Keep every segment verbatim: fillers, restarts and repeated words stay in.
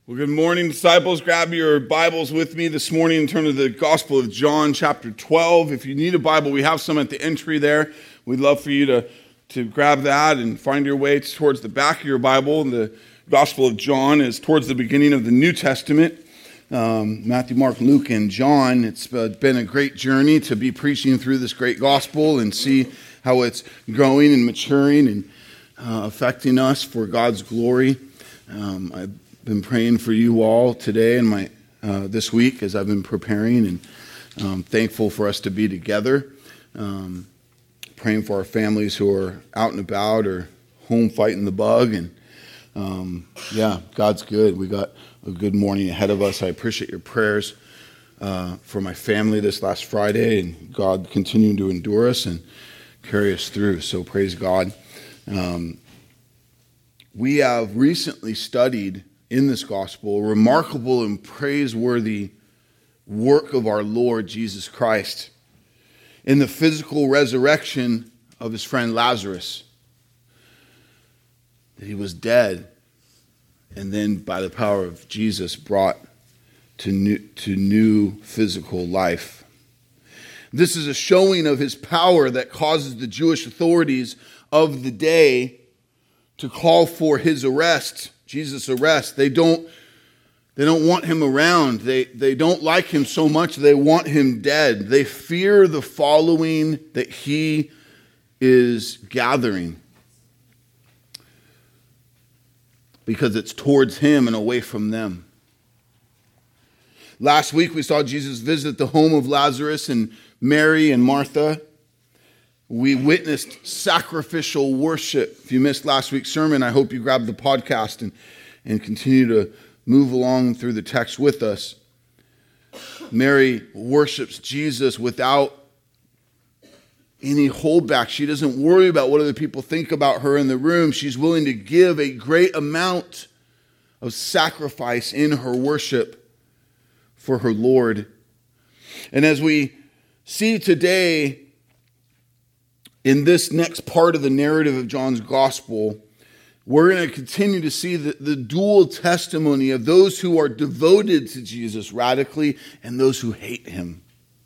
Well, good morning, disciples. Grab your Bibles with me this morning and turn to the Gospel of John, chapter twelve. If you need a Bible, we have some at the entry there. We'd love for you to, to grab that and find your way towards the back of your Bible. The Gospel of John is towards the beginning of the New Testament. Um, Matthew, Mark, Luke, and John. It's been a great journey to be preaching through this great gospel and see how it's growing and maturing and uh, affecting us for God's glory. Um, I been praying for you all today and my uh, this week as I've been preparing, and um, thankful for us to be together. Um, praying for our families who are out and about or home fighting the bug, and um, yeah, God's good. We got a good morning ahead of us. I appreciate your prayers uh, for my family this last Friday, and God continuing to endure us and carry us through. So praise God. Um, we have recently studied in this gospel, a remarkable and praiseworthy work of our Lord Jesus Christ in the physical resurrection of his friend Lazarus. That he was dead, and then by the power of Jesus brought to new, to new physical life. This is a showing of his power that causes the Jewish authorities of the day to call for his arrest. Jesus' arrest. They don't, they don't want him around. They, they don't like him so much. They want him dead. They fear the following that he is gathering because it's towards him and away from them. Last week we saw Jesus visit the home of Lazarus and Mary and Martha. We witnessed sacrificial worship. If you missed last week's sermon, I hope you grab the podcast and, and continue to move along through the text with us. Mary worships Jesus without any holdback. She doesn't worry about what other people think about her in the room. She's willing to give a great amount of sacrifice in her worship for her Lord. And as we see today, in this next part of the narrative of John's gospel, we're going to continue to see the, the dual testimony of those who are devoted to Jesus radically and those who hate him.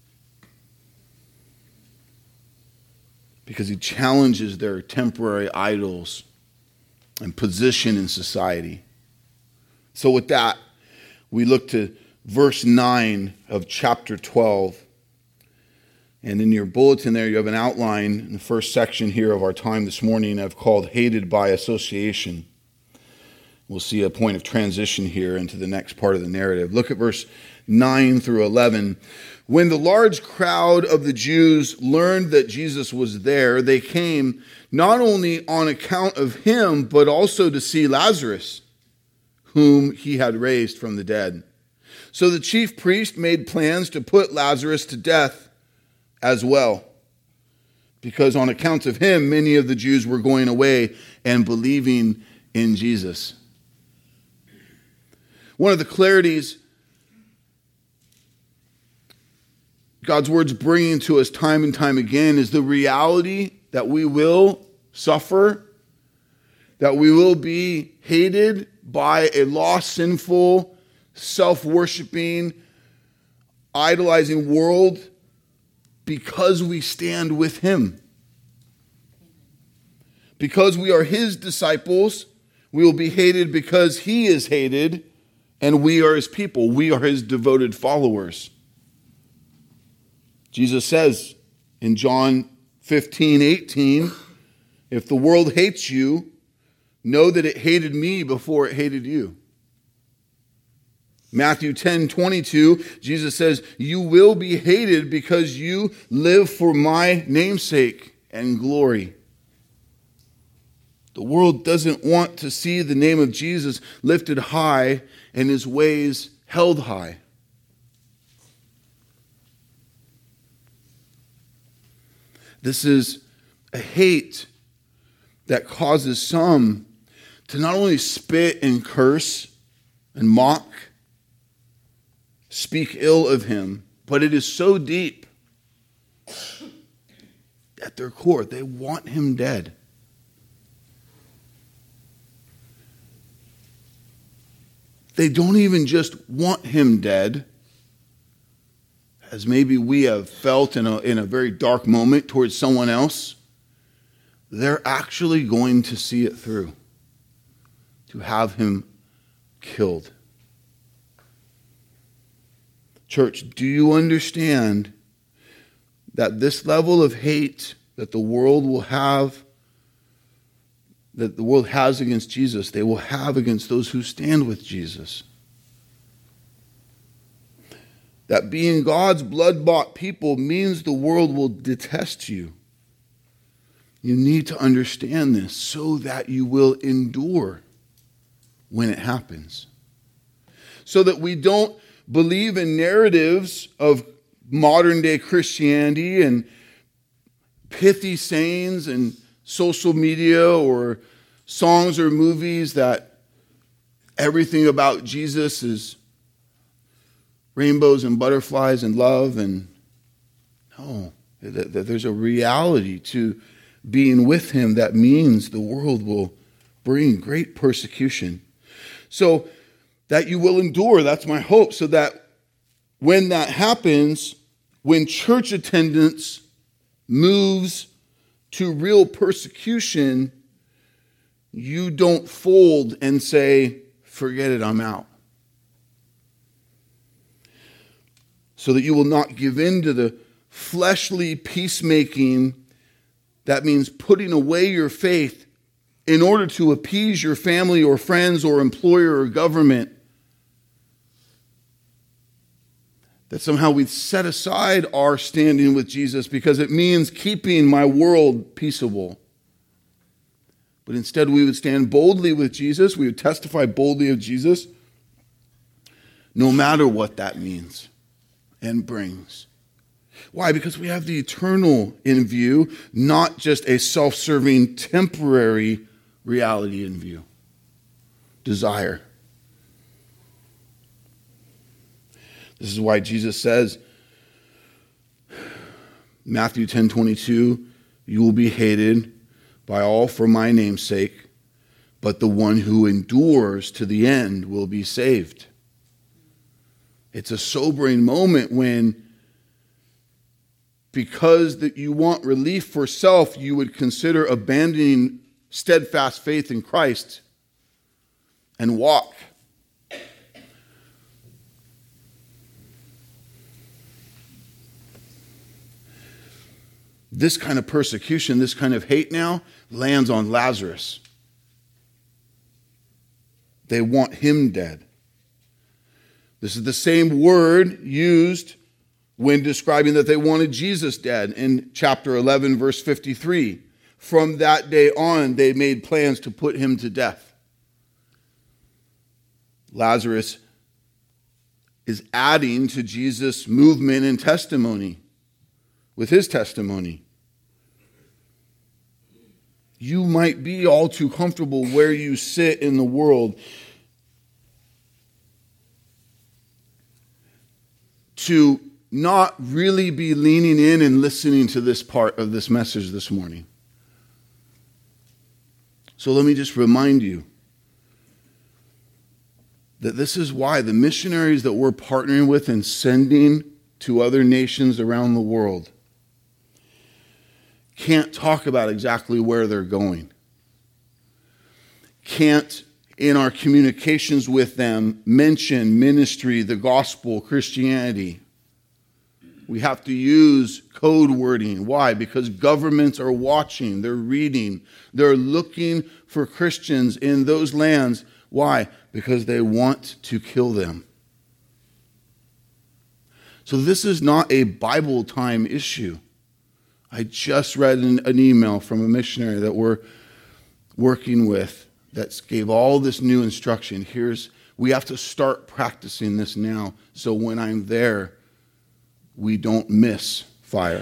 Because he challenges their temporary idols and position in society. So with that, we look to verse nine of chapter twelve. And in your bulletin there, you have an outline in the first section here of our time this morning I've called Hated by Association. We'll see a point of transition here into the next part of the narrative. Look at verse nine through eleven. When the large crowd of the Jews learned that Jesus was there, they came not only on account of him, but also to see Lazarus, whom he had raised from the dead. So the chief priest made plans to put Lazarus to death as well, because on account of him, many of the Jews were going away and believing in Jesus. One of the clarities God's word's bringing to us time and time again is the reality that we will suffer, that we will be hated by a lost, sinful, self-worshiping, idolizing world, because we stand with him. Because we are his disciples, we will be hated because he is hated, and we are his people. We are his devoted followers. Jesus says in John fifteen eighteen, if the world hates you, know that it hated me before it hated you. Matthew ten twenty-two, Jesus says, you will be hated because you live for my namesake and glory. The world doesn't want to see the name of Jesus lifted high and his ways held high. This is a hate that causes some to not only spit and curse and mock, speak ill of him, but it is so deep at their core, they want him dead. They don't even just want him dead, as maybe we have felt in a, in a very dark moment towards someone else. They're actually going to see it through, to have him killed. Church, do you understand that this level of hate that the world will have, that the world has against Jesus, they will have against those who stand with Jesus? That being God's blood-bought people means the world will detest you. You need to understand this so that you will endure when it happens. So that we don't believe in narratives of modern-day Christianity and pithy sayings and social media or songs or movies that everything about Jesus is rainbows and butterflies and love. And no, there's a reality to being with him that means the world will bring great persecution. So that you will endure, that's my hope, so that when that happens, when church attendance moves to real persecution, you don't fold and say, forget it, I'm out. So that you will not give in to the fleshly peacemaking. That means putting away your faith in order to appease your family or friends or employer or government. That somehow we set aside our standing with Jesus because it means keeping my world peaceable. But instead we would stand boldly with Jesus. We would testify boldly of Jesus, no matter what that means and brings. Why? Because we have the eternal in view, not just a self-serving temporary reality in view. Desire. This is why Jesus says, Matthew ten twenty-two, you will be hated by all for my name's sake, but the one who endures to the end will be saved. It's a sobering moment when, because that you want relief for self, you would consider abandoning steadfast faith in Christ and walk. This kind of persecution, this kind of hate now lands on Lazarus. They want him dead. This is the same word used when describing that they wanted Jesus dead in chapter eleven, verse fifty-three. From that day on, they made plans to put him to death. Lazarus is adding to Jesus' movement and testimony with his testimony. You might be all too comfortable where you sit in the world to not really be leaning in and listening to this part of this message this morning. So let me just remind you that this is why the missionaries that we're partnering with and sending to other nations around the world can't talk about exactly where they're going. Can't, in our communications with them, mention ministry, the gospel, Christianity. We have to use code wording. Why? Because governments are watching, they're reading, they're looking for Christians in those lands. Why? Because they want to kill them. So this is not a Bible time issue. I just read an, an email from a missionary that we're working with that gave all this new instruction. Here's, we have to start practicing this now so when I'm there, we don't miss fire.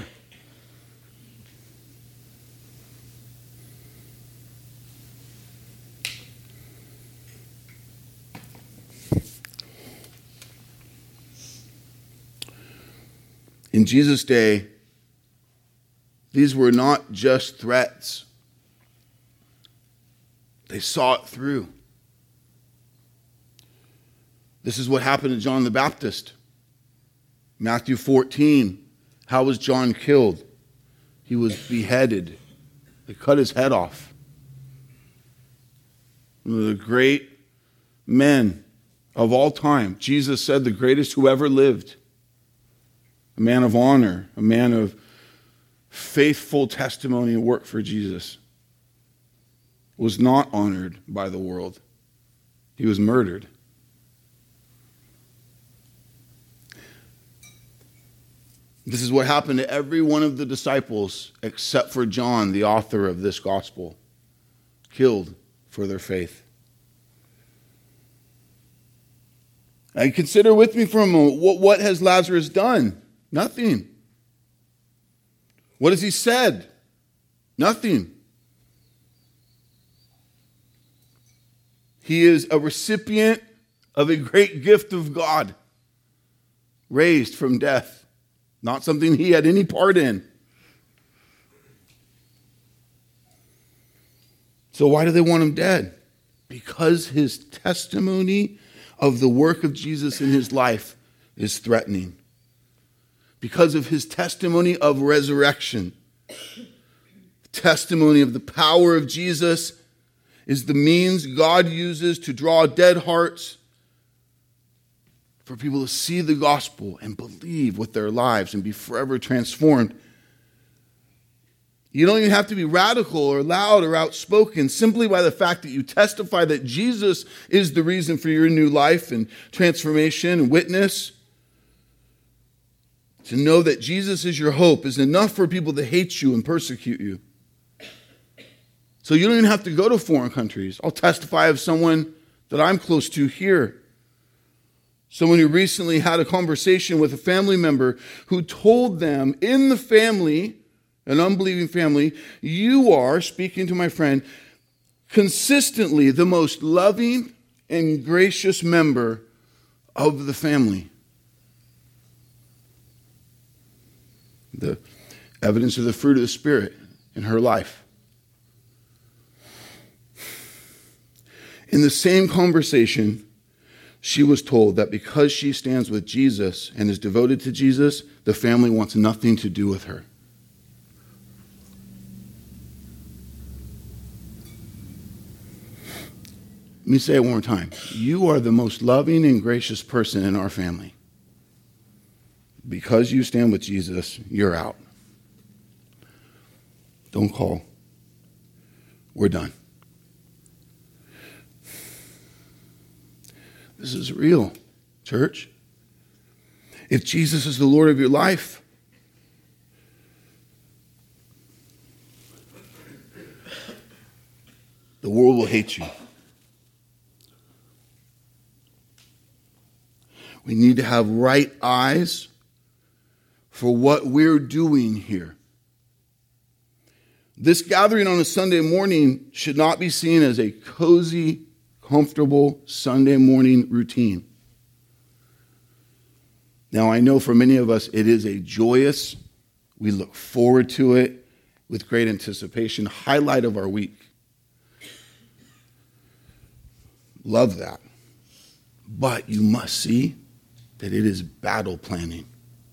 In Jesus' day, these were not just threats. They saw it through. This is what happened to John the Baptist. Matthew fourteen. How was John killed? He was beheaded. They cut his head off. One of the great men of all time. Jesus said the greatest who ever lived. A man of honor, a man of faithful testimony and work for Jesus, was not honored by the world. He was murdered. This is what happened to every one of the disciples except for John, the author of this gospel, killed for their faith. And consider with me for a moment, what, what has Lazarus done? Nothing. What has he said? Nothing. He is a recipient of a great gift of God, raised from death. Not something he had any part in. So why do they want him dead? Because his testimony of the work of Jesus in his life is threatening. Because of his testimony of resurrection. Testimony of the power of Jesus is the means God uses to draw dead hearts for people to see the gospel and believe with their lives and be forever transformed. You don't even have to be radical or loud or outspoken. Simply by the fact that you testify that Jesus is the reason for your new life and transformation and witness, to know that Jesus is your hope is enough for people to hate you and persecute you. So you don't even have to go to foreign countries. I'll testify of someone that I'm close to here. Someone who recently had a conversation with a family member who told them in the family, an unbelieving family, you are, speaking to my friend, consistently the most loving and gracious member of the family. The evidence of the fruit of the Spirit in her life. In the same conversation, she was told that because she stands with Jesus and is devoted to Jesus, the family wants nothing to do with her. Let me say it one more time. You are the most loving and gracious person in our family. Because you stand with Jesus, you're out. Don't call. We're done. This is real, church. If Jesus is the Lord of your life, the world will hate you. We need to have right eyes for what we're doing here. This gathering on a Sunday morning should not be seen as a cozy, comfortable Sunday morning routine. Now, I know for many of us it is a joyous, we look forward to it with great anticipation, highlight of our week. Love that. But you must see that it is battle planning.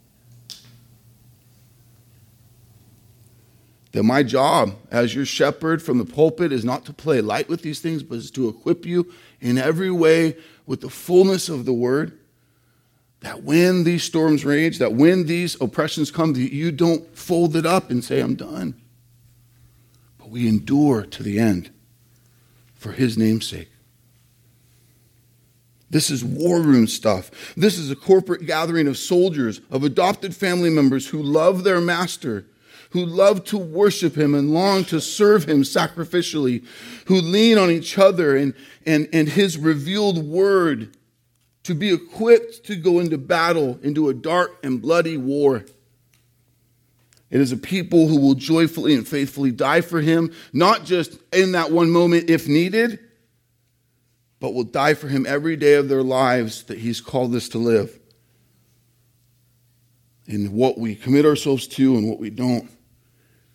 That my job as your shepherd from the pulpit is not to play light with these things, but is to equip you in every way with the fullness of the word. That when these storms rage, that when these oppressions come, that you don't fold it up and say, I'm done. But we endure to the end for his name's sake. This is war room stuff. This is a corporate gathering of soldiers, of adopted family members who love their master, who love to worship him and long to serve him sacrificially, who lean on each other and, and, and his revealed word to be equipped to go into battle, into a dark and bloody war. It is a people who will joyfully and faithfully die for him, not just in that one moment if needed, but will die for him every day of their lives that he's called us to live. In what we commit ourselves to and what we don't.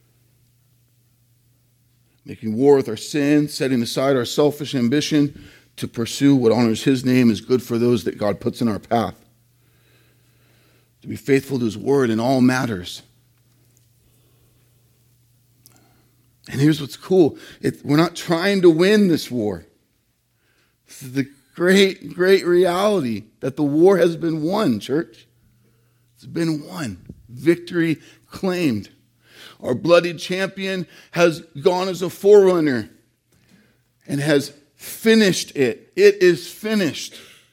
Making war with our sin, setting aside our selfish ambition, to pursue what honors his name is good for those that God puts in our path. To be faithful to his word in all matters. And here's what's cool. It, we're not trying to win this war. This is the great, great reality that the war has been won, church. It's been won. Victory claimed. Our bloodied champion has gone as a forerunner and has finished it. It is finished.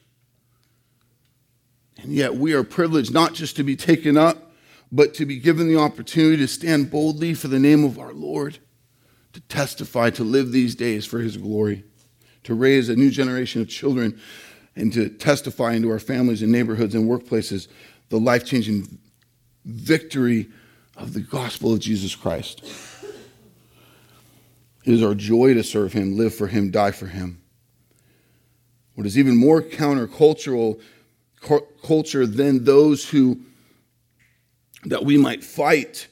And yet we are privileged not just to be taken up, but to be given the opportunity to stand boldly for the name of our Lord, to testify, to live these days for his glory, to raise a new generation of children, and to testify into our families and neighborhoods and workplaces the life-changing victory of the gospel of Jesus Christ. It is our joy to serve him, live for him, die for him. What is even more countercultural cu- culture than those who that we might fight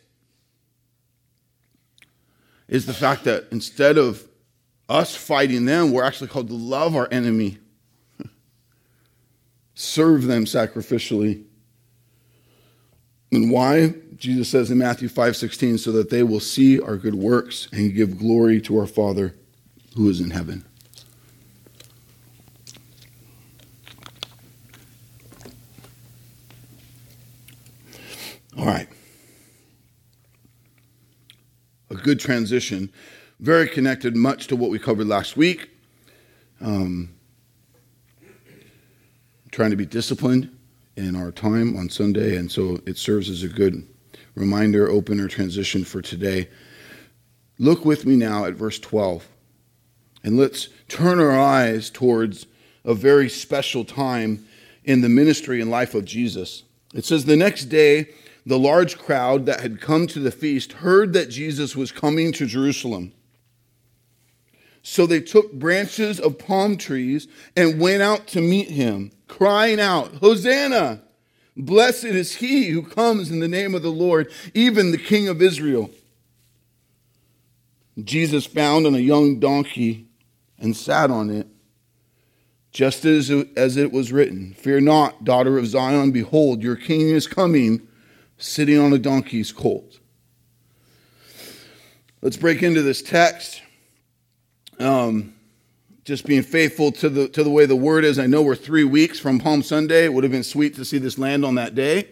is the fact that instead of us fighting them, we're actually called to love our enemy, serve them sacrificially. And why? Jesus says in Matthew five sixteen, so that they will see our good works and give glory to our Father who is in heaven. All right. A good transition. Very connected much to what we covered last week. Um, trying to be disciplined in our time on Sunday, and so it serves as a good reminder, opener, transition for today. Look with me now at verse twelve, and let's turn our eyes towards a very special time in the ministry and life of Jesus. It says, the next day, the large crowd that had come to the feast heard that Jesus was coming to Jerusalem. So they took branches of palm trees and went out to meet him, crying out, Hosanna! Blessed is he who comes in the name of the Lord, even the King of Israel. Jesus found on a young donkey and sat on it, just as, as it was written, fear not, daughter of Zion, behold, your king is coming, sitting on a donkey's colt. Let's break into this text. Um, just being faithful to the to the way the word is. I know we're three weeks from Palm Sunday. It would have been sweet to see this land on that day.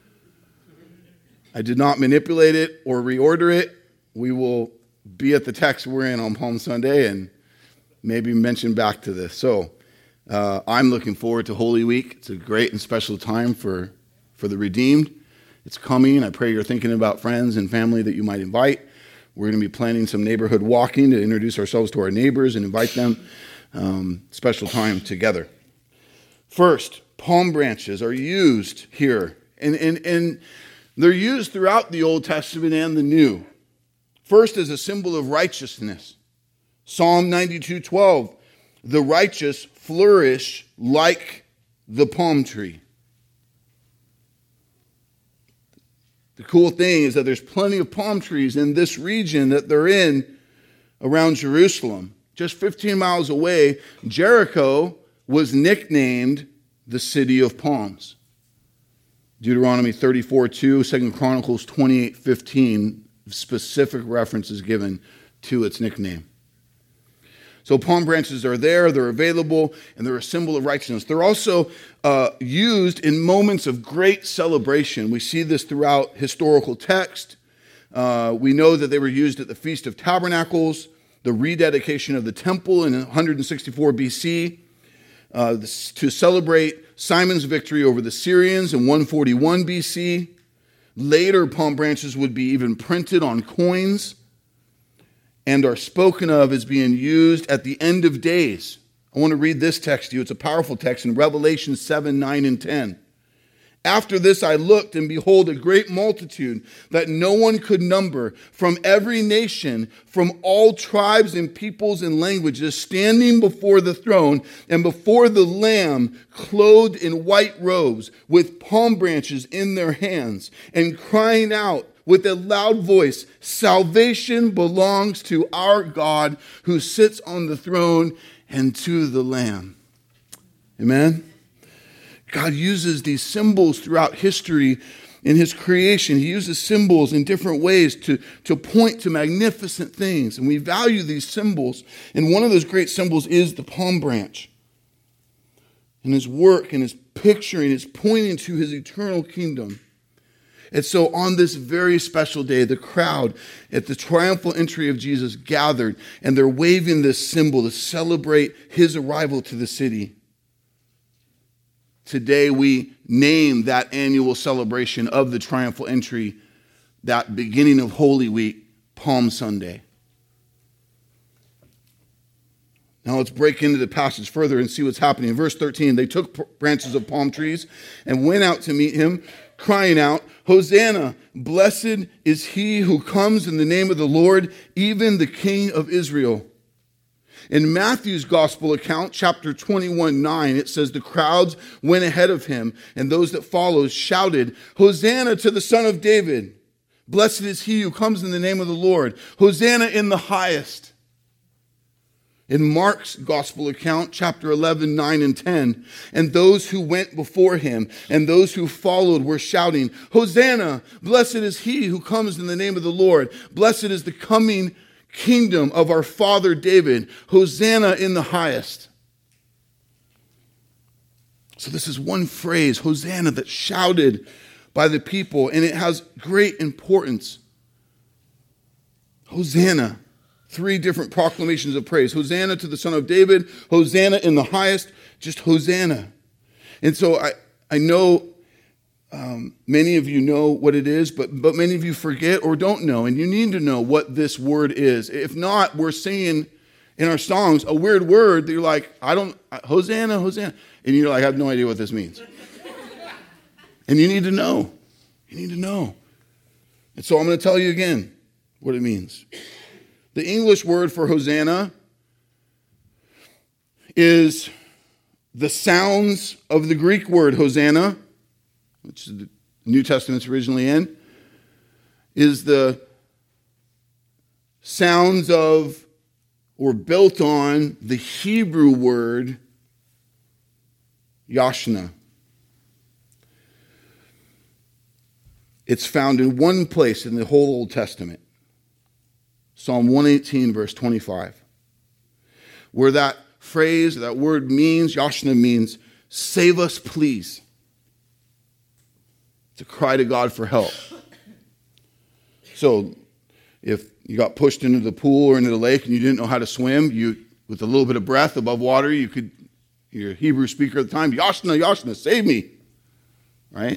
I did not manipulate it or reorder it. We will be at the text we're in on Palm Sunday and maybe mention back to this. So uh, I'm looking forward to Holy Week. It's a great and special time for, for the redeemed. It's coming. I pray you're thinking about friends and family that you might invite. We're going to be planning some neighborhood walking to introduce ourselves to our neighbors and invite them. Um, special time together. First, palm branches are used here. And, and, and they're used throughout the Old Testament and the New. First, as a symbol of righteousness. Psalm ninety-two twelve, the righteous flourish like the palm tree. The cool thing is that there's plenty of palm trees in this region that they're in around Jerusalem. Just fifteen miles away, Jericho was nicknamed the City of Palms. Deuteronomy thirty-four two, Second Chronicles twenty-eight fifteen, specific references given to its nickname. So palm branches are there, they're available, and they're a symbol of righteousness. They're also uh, used in moments of great celebration. We see this throughout historical text. Uh, we know that they were used at the Feast of Tabernacles, the rededication of the temple in one sixty-four B C, uh, to celebrate Simon's victory over the Syrians in one forty-one B C. Later, palm branches would be even printed on coins and are spoken of as being used at the end of days. I want to read this text to you. It's a powerful text in Revelation seven, nine, and ten. After this I looked, and behold, a great multitude that no one could number, from every nation, from all tribes and peoples and languages, standing before the throne and before the Lamb, clothed in white robes, with palm branches in their hands, and crying out with a loud voice, salvation belongs to our God who sits on the throne and to the Lamb. Amen? God uses these symbols throughout history in his creation. He uses symbols in different ways to, to point to magnificent things. And we value these symbols. And one of those great symbols is the palm branch. And his work and his picturing is pointing to his eternal kingdom. And so on this very special day, the crowd at the triumphal entry of Jesus gathered, and they're waving this symbol to celebrate his arrival to the city. Today we name that annual celebration of the triumphal entry, that beginning of Holy Week, Palm Sunday. Now let's break into the passage further and see what's happening. In verse thirteen, they took branches of palm trees and went out to meet him, crying out, Hosanna, blessed is he who comes in the name of the Lord, even the King of Israel. In Matthew's gospel account, chapter twenty-one, nine, it says the crowds went ahead of him, and those that followed shouted, Hosanna to the Son of David. Blessed is he who comes in the name of the Lord. Hosanna in the highest. In Mark's gospel account, chapter eleven, nine and ten, and those who went before him and those who followed were shouting, Hosanna, blessed is he who comes in the name of the Lord. Blessed is the coming kingdom of our father David. Hosanna in the highest. So this is one phrase, Hosanna, that's shouted by the people, and it has great importance. Hosanna. Three different proclamations of praise. Hosanna to the Son of David. Hosanna in the highest. Just Hosanna. And so I, I know um, many of you know what it is, but, but many of you forget or don't know. And you need to know what this word is. If not, we're singing in our songs a weird word that you're like, I don't, Hosanna, Hosanna. And you're like, I have no idea what this means. And you need to know. You need to know. And so I'm going to tell you again what it means. The English word for Hosanna is the sounds of the Greek word Hosanna, which the New Testament's originally in, is the sounds of or built on the Hebrew word Yashna. It's found in one place in the whole Old Testament. Psalm one eighteen, verse twenty-five, where that phrase, that word means, Yashna means, save us, please. It's a cry to God for help. So if you got pushed into the pool or into the lake and you didn't know how to swim, you, with a little bit of breath above water, you could, you're a Hebrew speaker at the time, Yashna, Yashna, save me. Right?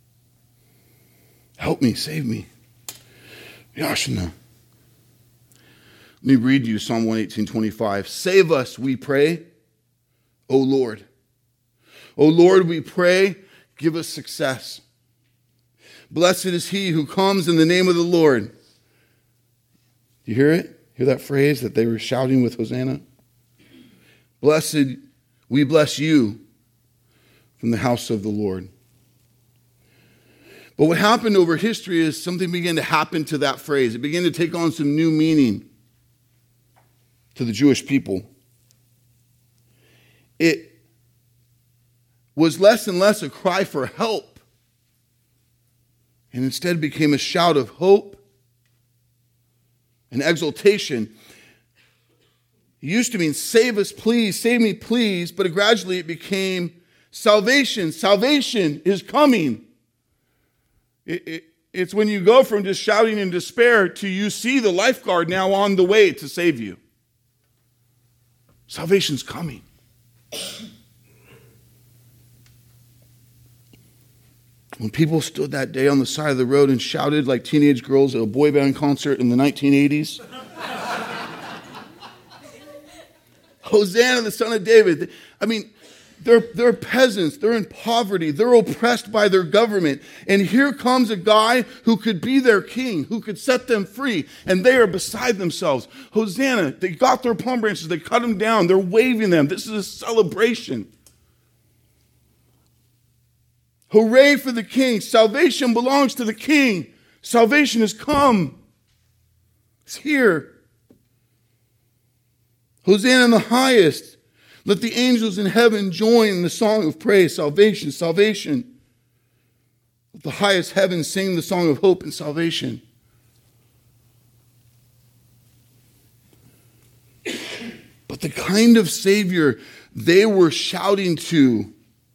Help me, save me. Yashna. Let me read you Psalm one eighteen, twenty-five. Save us, we pray, O Lord. O Lord, we pray, give us success. Blessed is he who comes in the name of the Lord. Do you hear it? Hear that phrase that they were shouting with Hosanna? Blessed, we bless you from the house of the Lord. But what happened over history is something began to happen to that phrase. It began to take on some new meaning to the Jewish people. It was less and less a cry for help, and instead became a shout of hope and exultation. It used to mean, save us, please, save me, please, but gradually it became salvation. Salvation is coming. It, it, it's when you go from just shouting in despair to you see the lifeguard now on the way to save you. Salvation's coming. When people stood that day on the side of the road and shouted like teenage girls at a boy band concert in the nineteen eighties, Hosanna, the Son of David. I mean, they're, they're peasants. They're in poverty. They're oppressed by their government. And here comes a guy who could be their king, who could set them free. And they are beside themselves. Hosanna. They got their palm branches. They cut them down. They're waving them. This is a celebration. Hooray for the king. Salvation belongs to the king. Salvation has come. It's here. Hosanna in the highest. Let the angels in heaven join in the song of praise, salvation, salvation. Let the highest heaven sing the song of hope and salvation. But the kind of Savior they were shouting to,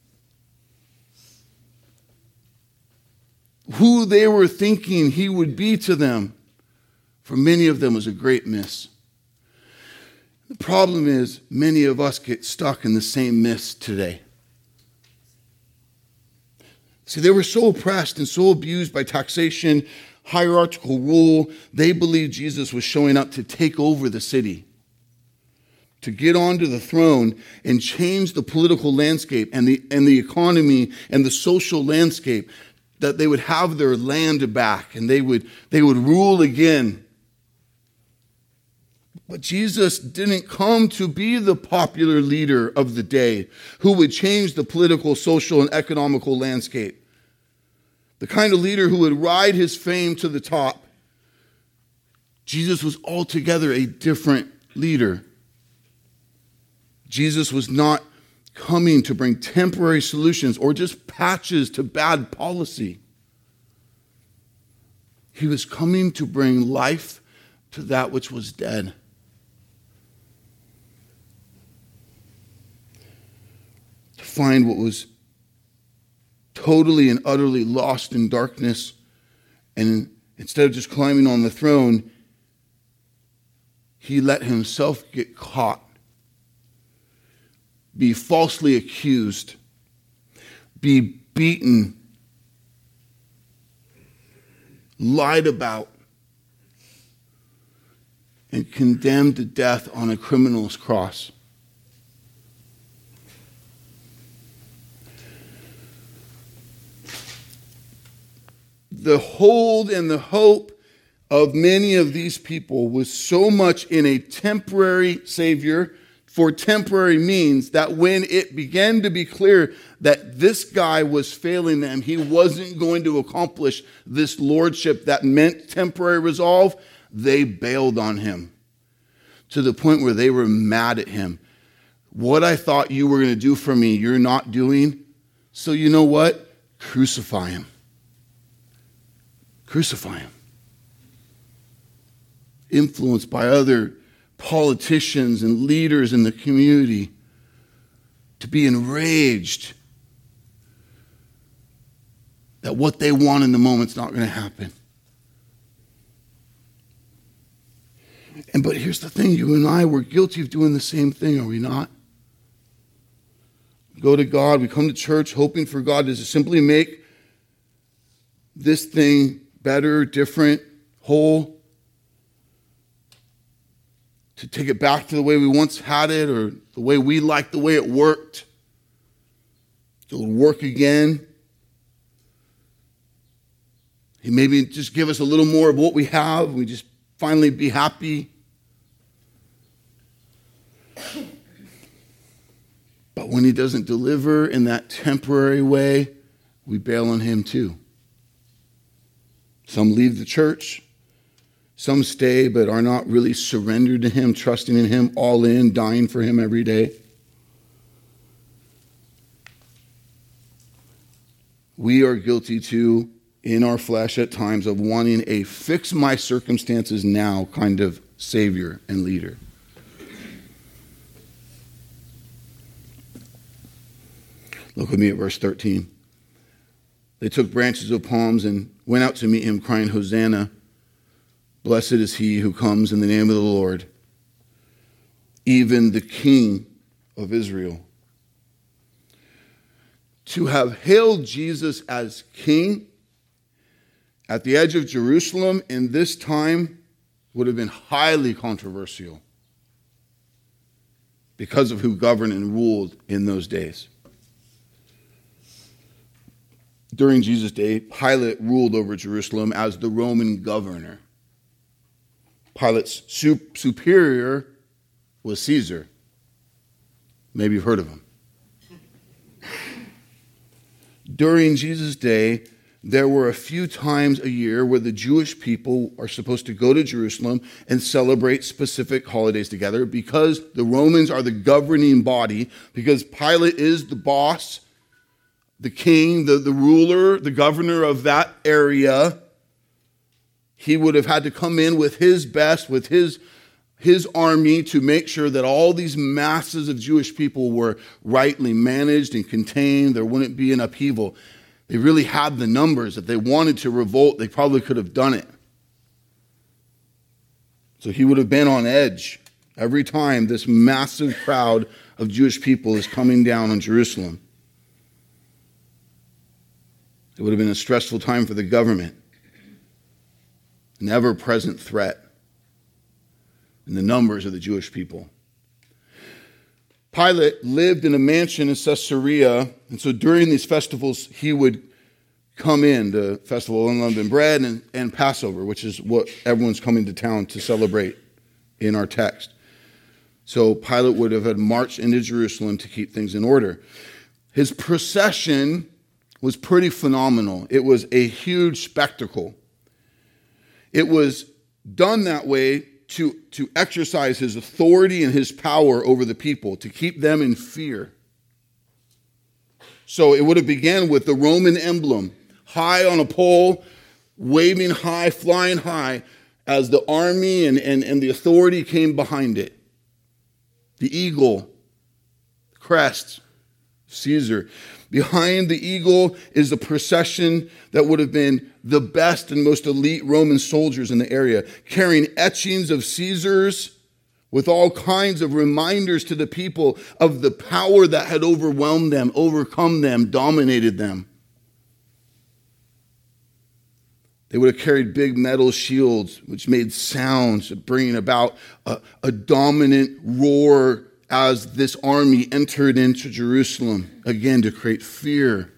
who they were thinking he would be to them, for many of them was a great miss. The problem is, many of us get stuck in the same miss today. See, they were so oppressed and so abused by taxation, hierarchical rule, they believed Jesus was showing up to take over the city, to get onto the throne and change the political landscape and the, and the economy and the social landscape, that they would have their land back and they would, they would rule again. But Jesus didn't come to be the popular leader of the day who would change the political, social, and economical landscape. The kind of leader who would ride his fame to the top. Jesus was altogether a different leader. Jesus was not coming to bring temporary solutions or just patches to bad policy. He was coming to bring life to that which was dead. To find what was totally and utterly lost in darkness, and instead of just climbing on the throne, he let himself get caught, be falsely accused, be beaten, lied about, and condemned to death on a criminal's cross. The hold and the hope of many of these people was so much in a temporary Savior for temporary means that when it began to be clear that this guy was failing them, he wasn't going to accomplish this lordship that meant temporary resolve, they bailed on him to the point where they were mad at him. What I thought you were going to do for me, you're not doing. So you know what? Crucify him. Crucify him. Influenced by other politicians and leaders in the community to be enraged that what they want in the moment's not going to happen. And but here's the thing, you and I, we're guilty of doing the same thing, are we not? We go to God, we come to church hoping for God to simply make this thing better, different, whole, to take it back to the way we once had it or the way we liked the way it worked. It will work again. He maybe just give us a little more of what we have. We just finally be happy. But when he doesn't deliver in that temporary way, we bail on him too. Some leave the church. Some stay but are not really surrendered to him, trusting in him, all in, dying for him every day. We are guilty too, in our flesh at times, of wanting a fix my circumstances now kind of Savior and leader. Look with me at verse thirteen. They took branches of palms and went out to meet him, crying, Hosanna, blessed is he who comes in the name of the Lord, even the King of Israel. To have hailed Jesus as king at the edge of Jerusalem in this time would have been highly controversial because of who governed and ruled in those days. During Jesus' day, Pilate ruled over Jerusalem as the Roman governor. Pilate's superior was Caesar. Maybe you've heard of him. During Jesus' day, there were a few times a year where the Jewish people are supposed to go to Jerusalem and celebrate specific holidays together because the Romans are the governing body, because Pilate is the boss, the king, the, the ruler, the governor of that area. He would have had to come in with his best, with his, his army to make sure that all these masses of Jewish people were rightly managed and contained. There wouldn't be an upheaval. They really had the numbers. If they wanted to revolt, they probably could have done it. So he would have been on edge every time this massive crowd of Jewish people is coming down on Jerusalem. It would have been a stressful time for the government. An ever-present threat in the numbers of the Jewish people. Pilate lived in a mansion in Caesarea, and so during these festivals, he would come in to Festival of Unleavened Bread and, and Passover, which is what everyone's coming to town to celebrate in our text. So Pilate would have had marched into Jerusalem to keep things in order. His procession was pretty phenomenal. It was a huge spectacle. It was done that way to, to exercise his authority and his power over the people, to keep them in fear. So it would have began with the Roman emblem, high on a pole, waving high, flying high, as the army and, and, and the authority came behind it. The eagle, crest, Caesar. Behind the eagle is the procession that would have been the best and most elite Roman soldiers in the area, carrying etchings of Caesars with all kinds of reminders to the people of the power that had overwhelmed them, overcome them, dominated them. They would have carried big metal shields, which made sounds, bringing about a, a dominant roar as this army entered into Jerusalem, again, to create fear.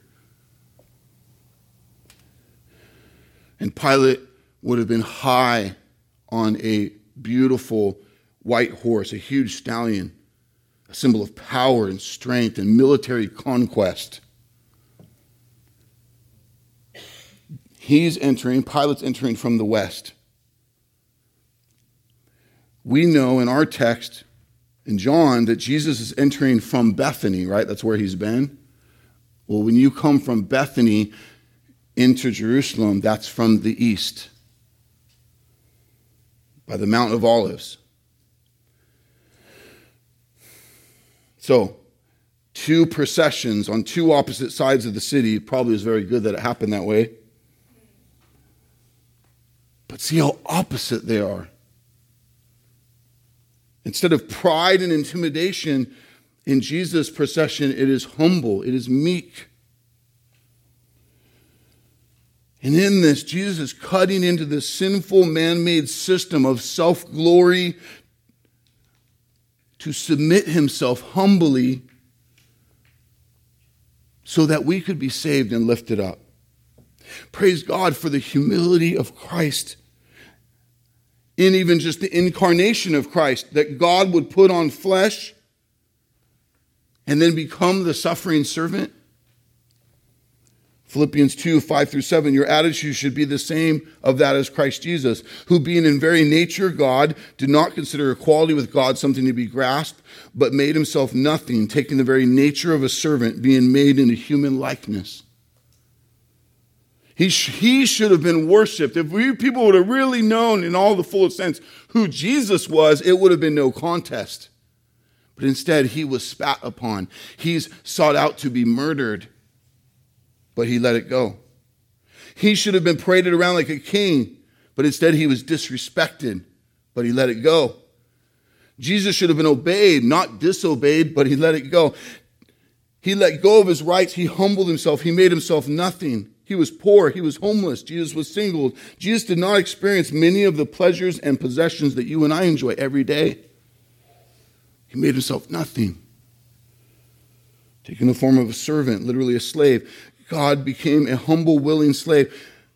And Pilate would have been high on a beautiful white horse, a huge stallion, a symbol of power and strength and military conquest. He's entering, Pilate's entering from the west. We know in our text, in John, that Jesus is entering from Bethany, right? That's where he's been. Well, when you come from Bethany into Jerusalem, that's from the east, by the Mount of Olives. So, two processions on two opposite sides of the city. Probably is very good that it happened that way. But see how opposite they are. Instead of pride and intimidation in Jesus' procession, it is humble, it is meek. And in this, Jesus is cutting into this sinful man-made system of self-glory to submit himself humbly so that we could be saved and lifted up. Praise God for the humility of Christ. In even just the incarnation of Christ, that God would put on flesh and then become the suffering servant. Philippians two, five through seven, your attitude should be the same of that as Christ Jesus, who being in very nature God, did not consider equality with God something to be grasped, but made himself nothing, taking the very nature of a servant, being made into human likeness. He, sh- he should have been worshipped. If we people would have really known in all the fullest sense who Jesus was, it would have been no contest. But instead, he was spat upon. He's sought out to be murdered, but he let it go. He should have been paraded around like a king, but instead he was disrespected, but he let it go. Jesus should have been obeyed, not disobeyed, but he let it go. He let go of his rights. He humbled himself. He made himself nothing. He was poor. He was homeless. Jesus was single. Jesus did not experience many of the pleasures and possessions that you and I enjoy every day. He made himself nothing. Taking the form of a servant, literally a slave, God became a humble, willing slave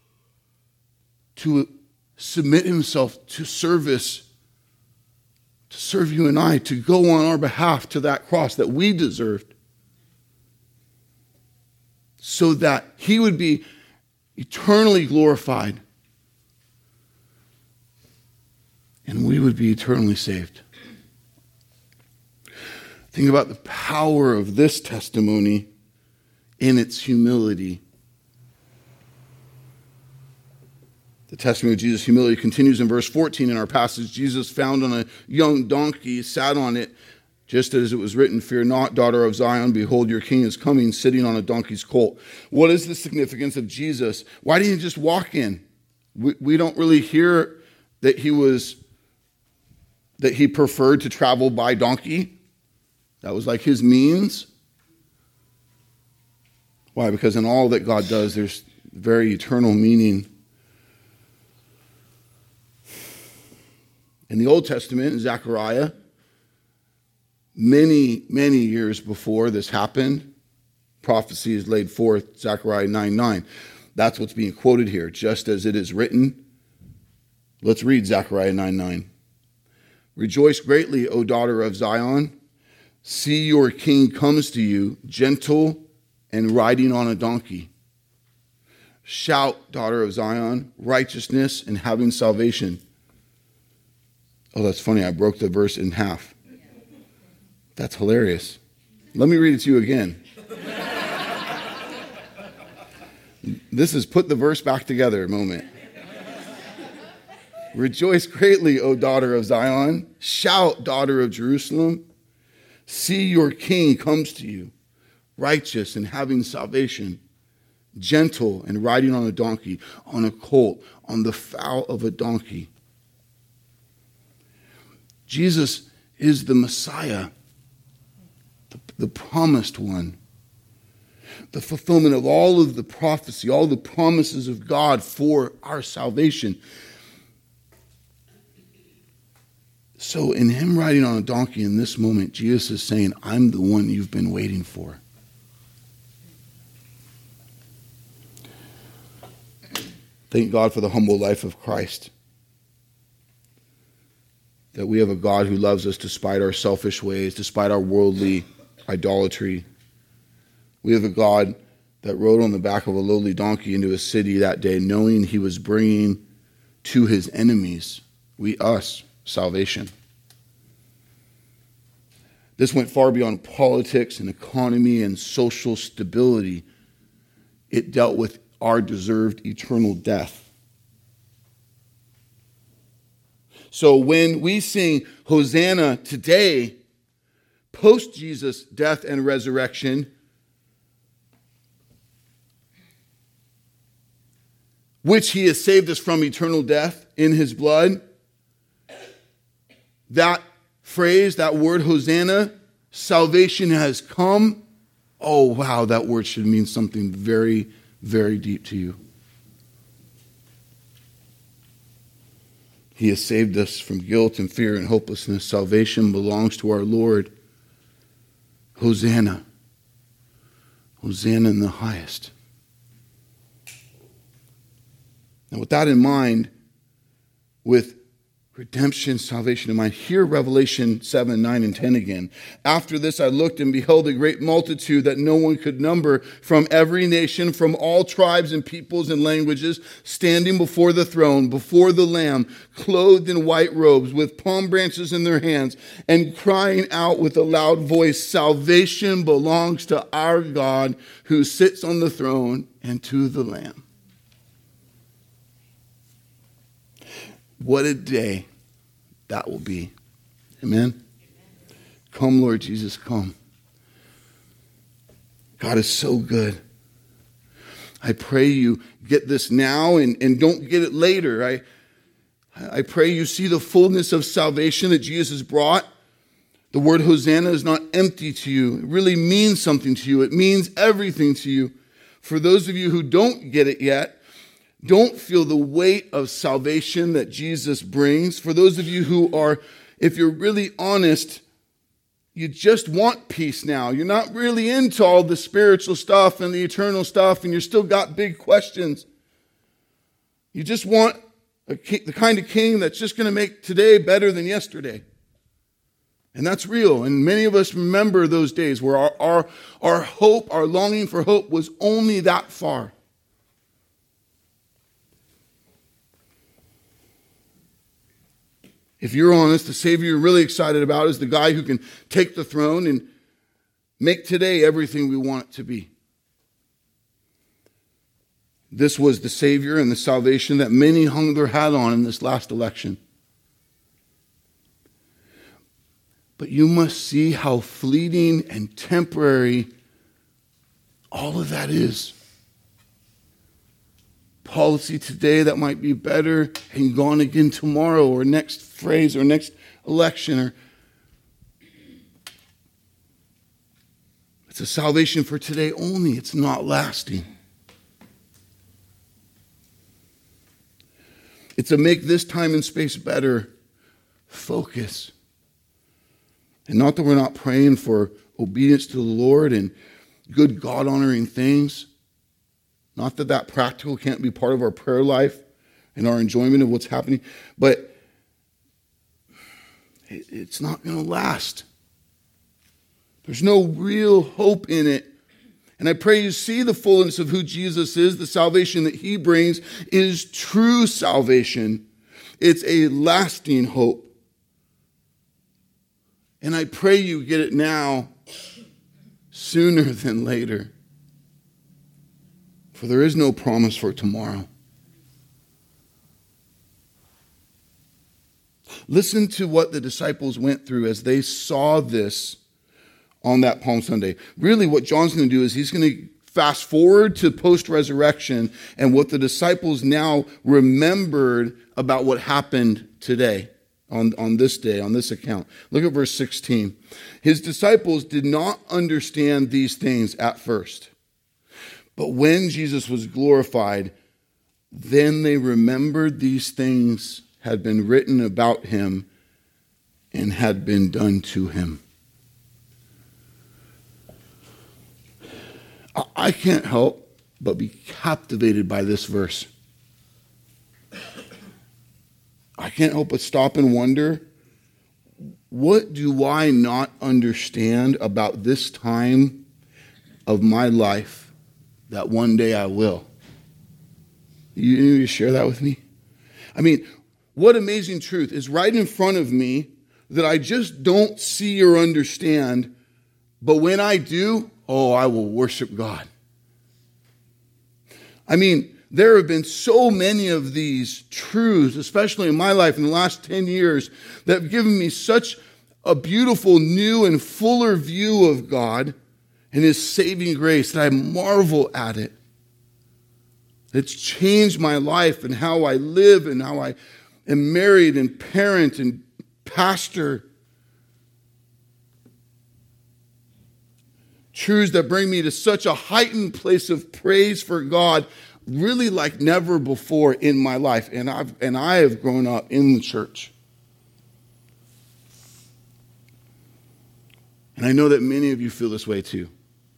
to submit himself to service, to serve you and I, to go on our behalf to that cross that we deserved. So that he would be eternally glorified, and we would be eternally saved. Think about the power of this testimony in its humility. The testimony of Jesus' humility continues in verse fourteen in our passage. Jesus found on a young donkey, sat on it, just as it was written, "Fear not, daughter of Zion, behold, your king is coming, sitting on a donkey's colt." What is the significance of Jesus? Why didn't he just walk in? We, we don't really hear that he was, that he preferred to travel by donkey. That was like his means. Why? Because in all that God does, there's very eternal meaning. In the Old Testament, in Zechariah, many, many years before this happened, prophecy is laid forth, Zechariah nine nine. That's what's being quoted here, just as it is written. Let's read Zechariah nine nine. "Rejoice greatly, O daughter of Zion. See, your king comes to you, gentle and riding on a donkey. Shout, daughter of Zion, righteousness and having salvation." Oh, that's funny. I broke the verse in half. That's hilarious. Let me read it to you again. This is put the verse back together moment. "Rejoice greatly, O daughter of Zion. Shout, daughter of Jerusalem. See, your king comes to you, righteous and having salvation, gentle and riding on a donkey, on a colt, on the foal of a donkey." Jesus is the Messiah, the, the promised one, the fulfillment of all of the prophecy, all the promises of God for our salvation. So in him riding on a donkey in this moment, Jesus is saying, I'm the one you've been waiting for. Thank God for the humble life of Christ. That we have a God who loves us despite our selfish ways, despite our worldly idolatry. We have a God that rode on the back of a lowly donkey into a city that day, knowing he was bringing to his enemies, we, us, salvation. This went far beyond politics and economy and social stability. It dealt with our deserved eternal death. So when we sing Hosanna today, post Jesus' death and resurrection, which he has saved us from eternal death in his blood, that phrase, that word Hosanna, salvation has come. Oh, wow, that word should mean something very, very deep to you. He has saved us from guilt and fear and hopelessness. Salvation belongs to our Lord. Hosanna. Hosanna in the highest. Now, with that in mind, with redemption, salvation in mind, hear Revelation seven, nine, and ten again. "After this I looked and beheld a great multitude that no one could number, from every nation, from all tribes and peoples and languages, standing before the throne, before the Lamb, clothed in white robes, with palm branches in their hands, and crying out with a loud voice, 'Salvation belongs to our God who sits on the throne and to the Lamb.'" What a day that will be. Amen? Amen. Come, Lord Jesus, come. God is so good. I pray you get this now and, and don't get it later. I, I pray you see the fullness of salvation that Jesus has brought. The word Hosanna is not empty to you. It really means something to you. It means everything to you. For those of you who don't get it yet, don't feel the weight of salvation that Jesus brings. For those of you who are, if you're really honest, you just want peace now. You're not really into all the spiritual stuff and the eternal stuff, and you still got big questions. You just want a king, the kind of king that's just going to make today better than yesterday. And that's real. And many of us remember those days where our, our, our hope, our longing for hope was only that far. If you're honest, the Savior you're really excited about is the guy who can take the throne and make today everything we want it to be. This was the Savior and the salvation that many hung their hat on in this last election. But you must see how fleeting and temporary all of that is. Policy today that might be better and gone again tomorrow, or next phrase or next election. Or it's a salvation for today only. It's not lasting. It's a make this time and space better focus. And not that we're not praying for obedience to the Lord and good God-honoring things. Not that that practical can't be part of our prayer life and our enjoyment of what's happening, but it's not going to last. There's no real hope in it. And I pray you see the fullness of who Jesus is. The salvation that he brings is true salvation. It's a lasting hope. And I pray you get it now sooner than later. For there is no promise for tomorrow. Listen to what the disciples went through as they saw this on that Palm Sunday. Really what John's going to do is he's going to fast forward to post-resurrection and what the disciples now remembered about what happened today, on, on this day, on this account. Look at verse sixteen. His disciples did not understand these things at first. But when Jesus was glorified, then they remembered these things had been written about him and had been done to him. I can't help but be captivated by this verse. I can't help but stop and wonder, what do I not understand about this time of my life that one day I will? You need to share that with me? I mean, what amazing truth is right in front of me that I just don't see or understand, but when I do, oh, I will worship God. I mean, there have been so many of these truths, especially in my life in the last ten years, that have given me such a beautiful, new, and fuller view of God and his saving grace that I marvel at it. It's changed my life and how I live and how I am married and parent and pastor. Truths that bring me to such a heightened place of praise for God, really like never before in my life. And I've and I have grown up in the church. And I know that many of you feel this way too.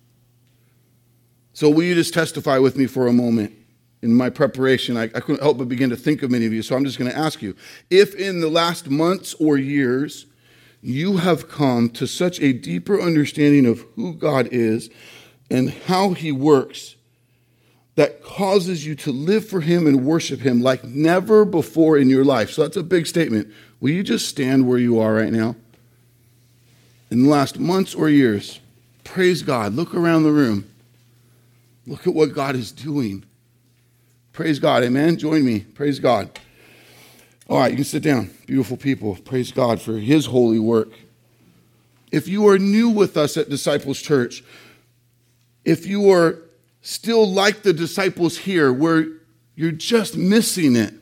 So will you just testify with me for a moment? In my preparation, I, I couldn't help but begin to think of many of you, so I'm just going to ask you, if in the last months or years you have come to such a deeper understanding of who God is and how he works that causes you to live for him and worship him like never before in your life. So that's a big statement. Will you just stand where you are right now? In the last months or years, praise God. Look around the room. Look at what God is doing. Praise God. Amen. Join me. Praise God. All right, you can sit down. Beautiful people. Praise God for his holy work. If you are new with us at Disciples Church, if you are still like the disciples here, where you're just missing it,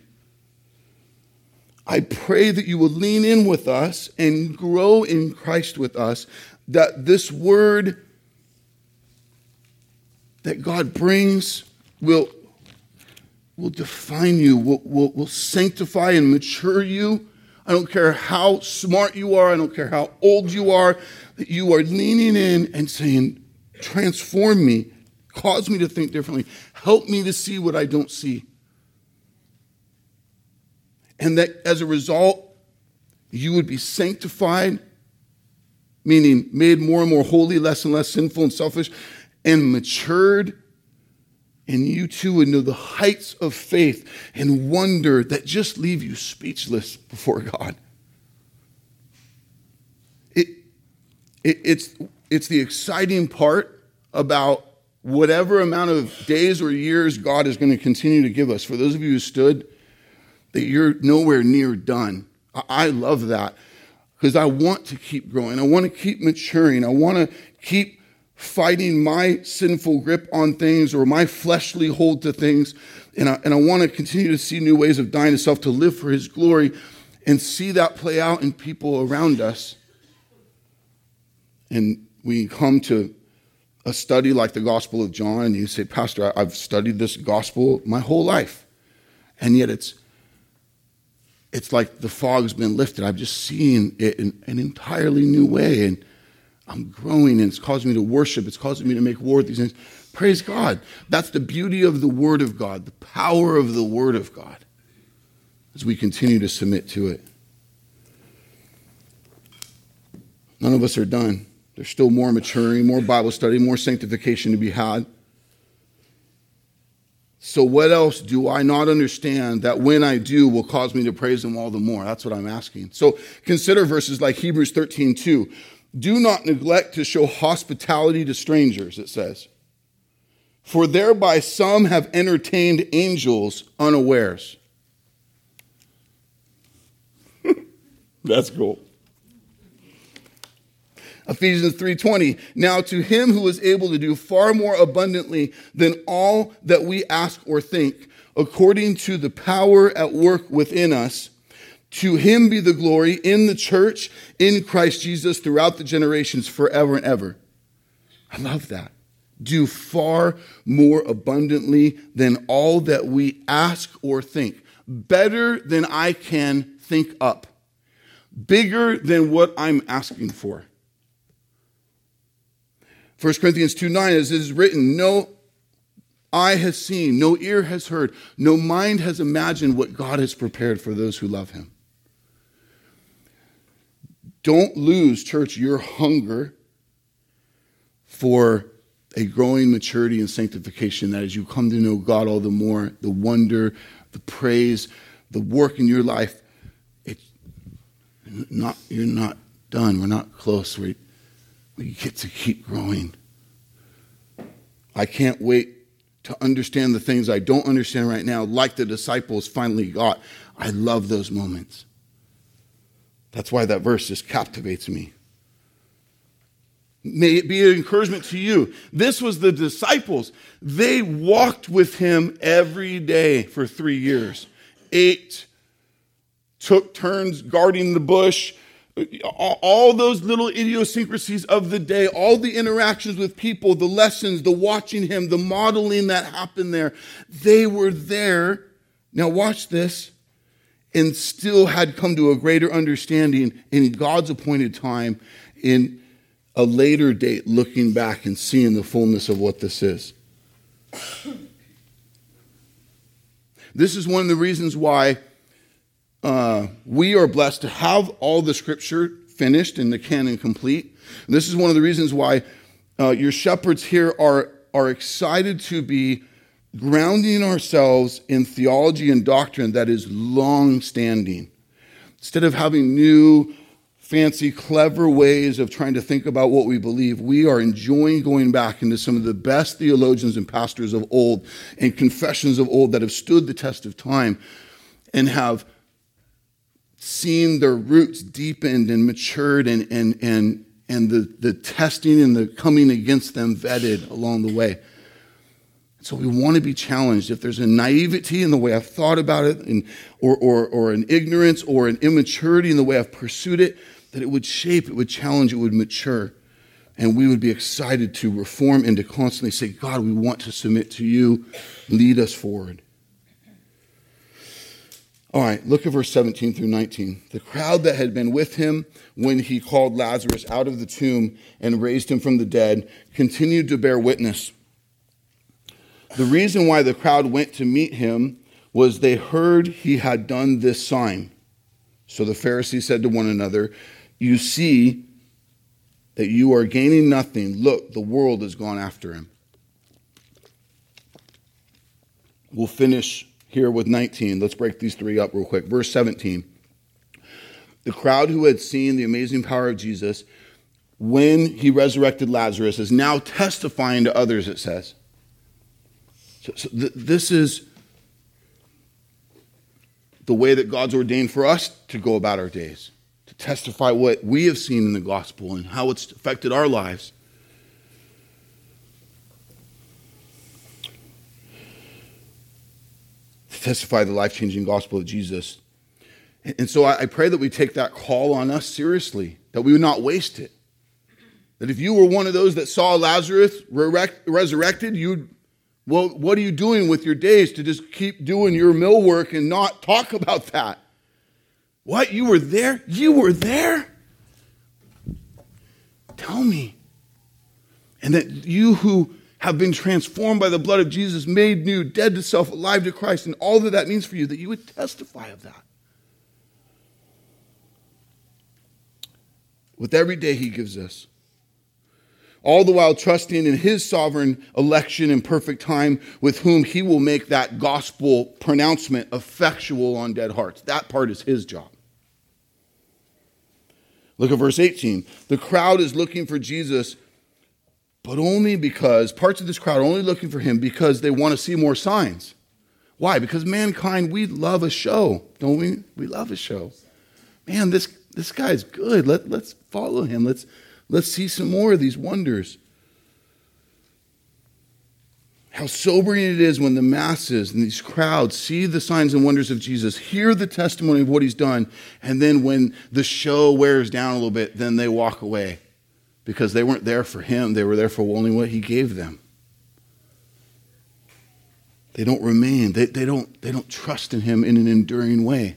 I pray that you will lean in with us and grow in Christ with us, that this word that God brings will, will define you, will, will, will sanctify and mature you. I don't care how smart you are, I don't care how old you are, that you are leaning in and saying, transform me, cause me to think differently, help me to see what I don't see. And that as a result, you would be sanctified, meaning made more and more holy, less and less sinful and selfish, and matured. And you too would know the heights of faith and wonder that just leave you speechless before God. it, it's, it's the exciting part about whatever amount of days or years God is going to continue to give us. For those of you who stood, that you're nowhere near done. I, I love that because I want to keep growing. I want to keep maturing. I want to keep fighting my sinful grip on things or my fleshly hold to things. And I, and I want to continue to see new ways of dying to self to live for his glory and see that play out in people around us. And we come to a study like the Gospel of John, and you say, Pastor, I've studied this gospel my whole life. And yet it's it's like the fog's been lifted. I've just seen it in an entirely new way. And I'm growing, and it's causing me to worship. It's causing me to make war with these things. Praise God. That's the beauty of the Word of God, the power of the Word of God, as we continue to submit to it. None of us are done. There's still more maturing, more Bible study, more sanctification to be had. So what else do I not understand that when I do will cause me to praise him all the more? That's what I'm asking. So consider verses like Hebrews thirteen two. Do not neglect to show hospitality to strangers, it says. For thereby some have entertained angels unawares. That's cool. Ephesians three twenty, now to him who is able to do far more abundantly than all that we ask or think, according to the power at work within us, to him be the glory in the church, in Christ Jesus, throughout the generations, forever and ever. I love that. Do far more abundantly than all that we ask or think. Better than I can think up. Bigger than what I'm asking for. First Corinthians two nine, as it is written, no eye has seen, no ear has heard, no mind has imagined what God has prepared for those who love him. Don't lose, church, your hunger for a growing maturity and sanctification, that as you come to know God all the more, the wonder, the praise, the work in your life, it's not, you're not done. We're not close. We, we get to keep growing. I can't wait to understand the things I don't understand right now, like the disciples finally got. I love those moments. That's why that verse just captivates me. May it be an encouragement to you. This was the disciples. They walked with him every day for three years. Ate, took turns guarding the bush. All those little idiosyncrasies of the day, all the interactions with people, the lessons, the watching him, the modeling that happened there. They were there. Now watch this. And still had come to a greater understanding in God's appointed time, in a later date, looking back and seeing the fullness of what this is. This is one of the reasons why uh, we are blessed to have all the scripture finished and the canon complete. And this is one of the reasons why uh, your shepherds here are, are excited to be grounding ourselves in theology and doctrine that is long-standing. Instead of having new, fancy, clever ways of trying to think about what we believe, we are enjoying going back into some of the best theologians and pastors of old and confessions of old that have stood the test of time and have seen their roots deepened and matured and, and, and, and the, the testing and the coming against them vetted along the way. So we want to be challenged. If there's a naivety in the way I've thought about it, and, or, or, or an ignorance or an immaturity in the way I've pursued it, that it would shape, it would challenge, it would mature. And we would be excited to reform and to constantly say, God, we want to submit to you. Lead us forward. All right, look at verse seventeen through nineteen. The crowd that had been with him when he called Lazarus out of the tomb and raised him from the dead continued to bear witness. The reason why the crowd went to meet him was they heard he had done this sign. So the Pharisees said to one another, you see that you are gaining nothing. Look, the world has gone after him. We'll finish here with nineteen. Let's break these three up real quick. Verse seventeen. The crowd who had seen the amazing power of Jesus when he resurrected Lazarus is now testifying to others, it says. So, so th- this is the way that God's ordained for us to go about our days, to testify what we have seen in the gospel and how it's affected our lives. To testify the life-changing gospel of Jesus. And so I pray that we take that call on us seriously, that we would not waste it. That if you were one of those that saw Lazarus resurrected, you'd, well, what are you doing with your days to just keep doing your mill work and not talk about that? What? You were there? You were there? Tell me. And that you who have been transformed by the blood of Jesus, made new, dead to self, alive to Christ, and all that that means for you, that you would testify of that. With every day he gives us. All the while trusting in his sovereign election and perfect time, with whom he will make that gospel pronouncement effectual on dead hearts. That part is his job. Look at verse eighteen. The crowd is looking for Jesus, but only because, parts of this crowd are only looking for him because they want to see more signs. Why? Because mankind, we love a show, don't we? We love a show. Man, this This guy's good. Let, let's follow him. Let's, let's see some more of these wonders. How sobering it is when the masses and these crowds see the signs and wonders of Jesus, hear the testimony of what he's done, and then when the show wears down a little bit, then they walk away because they weren't there for him. They were there for only what he gave them. They don't remain. They, they don't, they don't trust in him in an enduring way.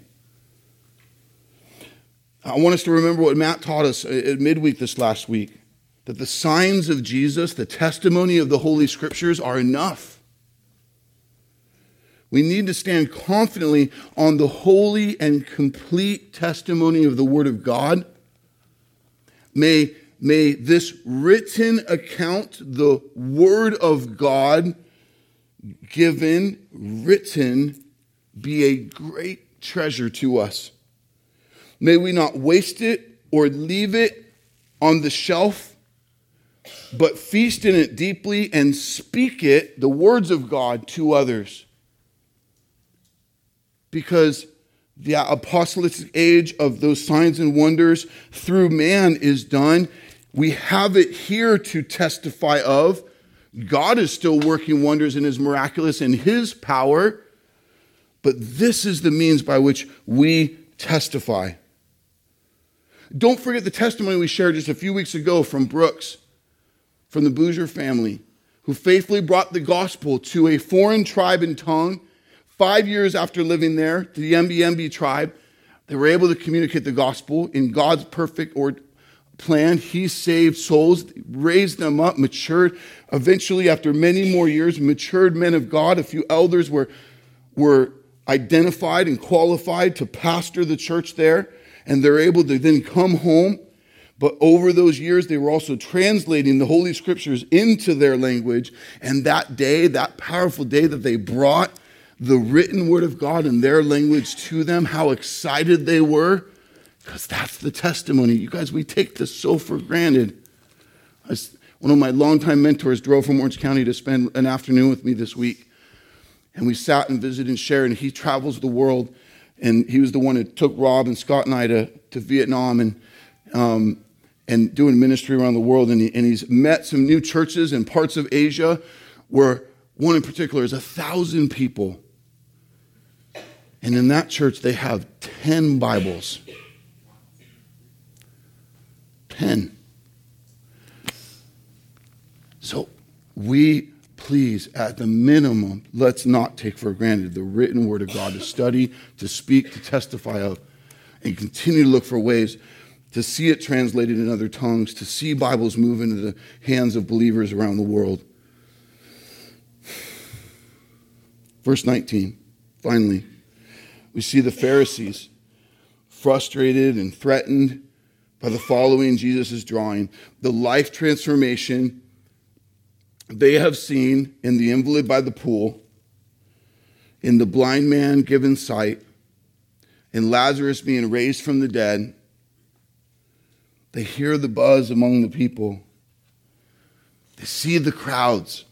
I want us to remember what Matt taught us at midweek this last week, that the signs of Jesus, the testimony of the Holy Scriptures are enough. We need to stand confidently on the holy and complete testimony of the Word of God. May, may this written account, the Word of God given, written, be a great treasure to us. May we not waste it or leave it on the shelf, but feast in it deeply and speak it, the words of God, to others. Because the apostolic age of those signs and wonders through man is done. We have it here to testify of. God is still working wonders in his miraculous and his power, but this is the means by which we testify. Don't forget the testimony we shared just a few weeks ago from Brooks, from the Bouger family, who faithfully brought the gospel to a foreign tribe and tongue. Five years after living there, to the M B M B tribe, they were able to communicate the gospel in God's perfect or plan. He saved souls, raised them up, matured. Eventually, after many more years, matured men of God. A few elders were, were identified and qualified to pastor the church there. And they're able to then come home. But over those years, they were also translating the Holy Scriptures into their language. And that day, that powerful day that they brought the written Word of God in their language to them, how excited they were. Because that's the testimony. You guys, we take this so for granted. I, one of my longtime mentors drove from Orange County to spend an afternoon with me this week. And we sat and visited and shared. And he travels the world. And he was the one who took Rob and Scott and I to, to Vietnam and um, and doing ministry around the world. And, he, and he's met some new churches in parts of Asia where one in particular is a thousand people. And in that church, they have ten Bibles. Ten. So we... Please, at the minimum, let's not take for granted the written Word of God to study, to speak, to testify of, and continue to look for ways to see it translated in other tongues, to see Bibles move into the hands of believers around the world. Verse nineteen, finally, we see the Pharisees frustrated and threatened by the following Jesus is drawing, the life transformation they have seen in the invalid by the pool, in the blind man given sight, in Lazarus being raised from the dead, They hear the buzz among the people. They see the crowds.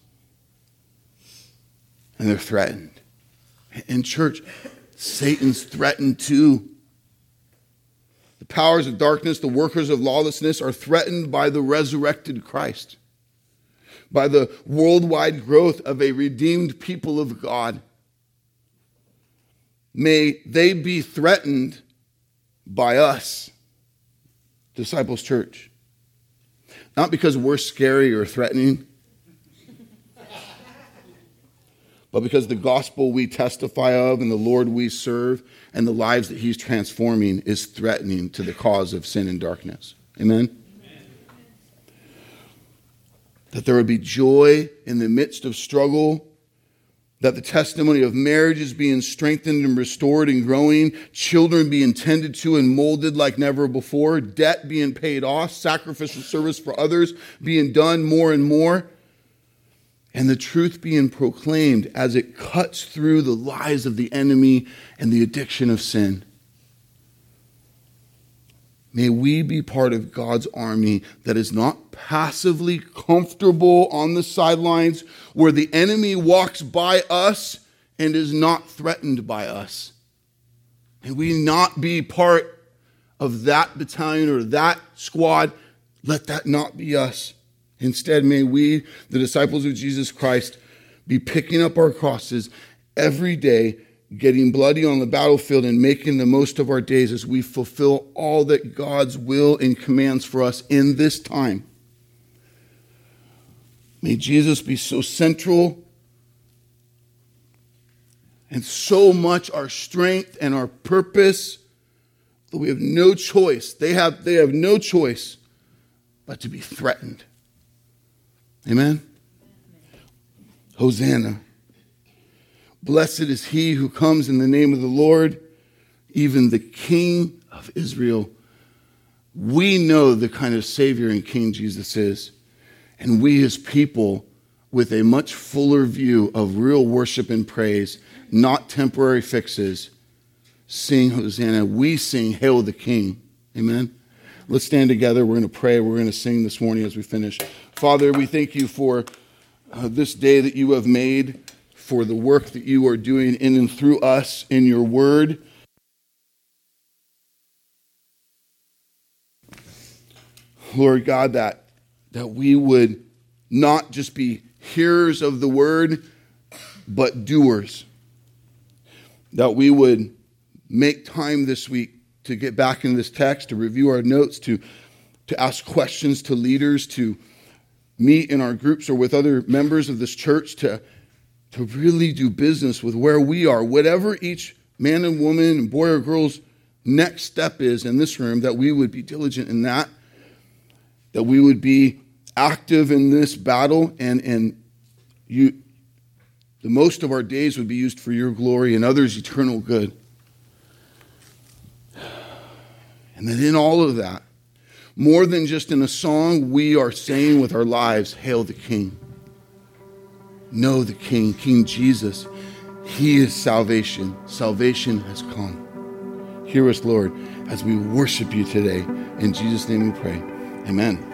And they're threatened. In church, Satan's threatened too. The powers of darkness, the workers of lawlessness, are threatened by the resurrected Christ, by the worldwide growth of a redeemed people of God. May they be threatened by us, Disciples Church. Not because we're scary or threatening, but because the gospel we testify of and the Lord we serve and the lives that he's transforming is threatening to the cause of sin and darkness. Amen? Amen. That there would be joy in the midst of struggle, that the testimony of marriage is being strengthened and restored and growing, children being tended to and molded like never before, debt being paid off, sacrificial service for others being done more and more, and the truth being proclaimed as it cuts through the lies of the enemy and the addiction of sin. May we be part of God's army that is not passively comfortable on the sidelines where the enemy walks by us and is not threatened by us. May we not be part of that battalion or that squad. Let that not be us. Instead, may we, the disciples of Jesus Christ, be picking up our crosses every day, getting bloody on the battlefield and making the most of our days as we fulfill all that God's will and commands for us in this time. May Jesus be so central and so much our strength and our purpose that we have no choice. They have, they have no choice but to be threatened. Amen? Hosanna. Blessed is he who comes in the name of the Lord, even the King of Israel. We know the kind of Savior and King Jesus is. And we, his people, with a much fuller view of real worship and praise, not temporary fixes, sing Hosanna. We sing Hail the King. Amen? Let's stand together. We're going to pray. We're going to sing this morning as we finish. Father, we thank you for uh, this day that you have made, for the work that you are doing in and through us in your word. Lord God, that, that we would not just be hearers of the word, but doers. That we would make time this week to get back into this text, to review our notes, to, to ask questions to leaders, to meet in our groups or with other members of this church, to, to really do business with where we are. Whatever each man and woman and boy or girl's next step is in this room, that we would be diligent in that, that we would be active in this battle, and, and you, the most of our days would be used for your glory and others' eternal good. And that in all of that, more than just in a song, we are saying with our lives, Hail the King. Know the King, King Jesus. He is salvation. Salvation has come. Hear us, Lord, as we worship you today. In Jesus' name we pray. Amen.